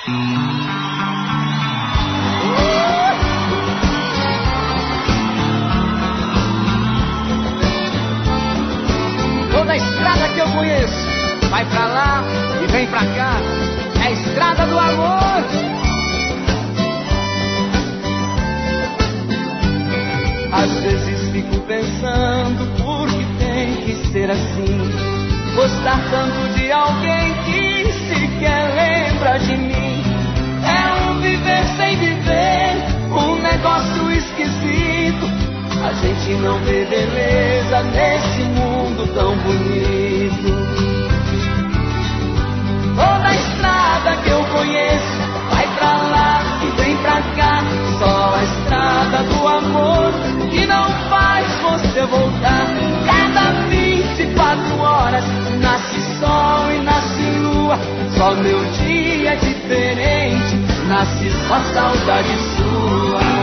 Toda estrada que eu conheço vai pra lá e vem pra cá, é a estrada do amor. Às vezes fico pensando por que tem que ser assim, gostar tanto de alguém que sequer lembra de mim. É um viver sem viver, um negócio esquisito. A gente não vê beleza nesse mundo tão bonito. Toda estrada que eu conheço vai pra lá e vem pra cá, só a estrada do amor que não faz você voltar. Cada 24 horas nasce sol e nasce lua, só meu dia é diferente, nasce só saudade sua.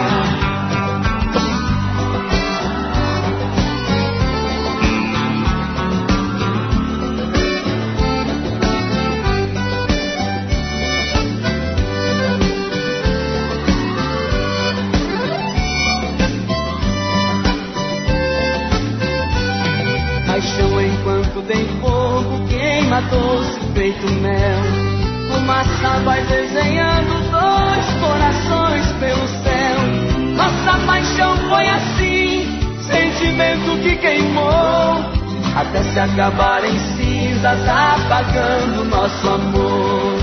Paixão enquanto tem fogo, queima doce feito mel. Fumaça vai desenhando dois corações pelo céu. Nossa paixão foi assim, sentimento que queimou, até se acabar em cinzas, apagando nosso amor.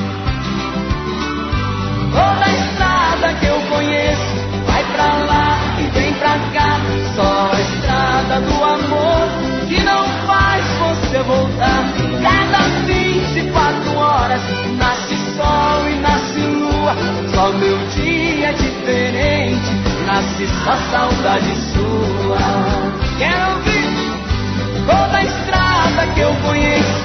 Toda estrada que eu conheço vai pra lá e vem pra cá, só a estrada do amor que não faz você voltar. Cada 24 horas nasce sol e nasce lua, só meu dia é diferente, nasce só saudade sua. Quero ouvir toda a estrada que eu conheço,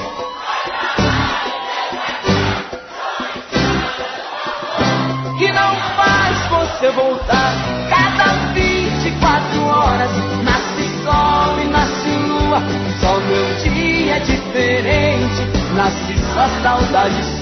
que não faz você voltar. Cada 24 horas nasce sol e nasce lua, só meu dia é diferente, nasce só saudade sua.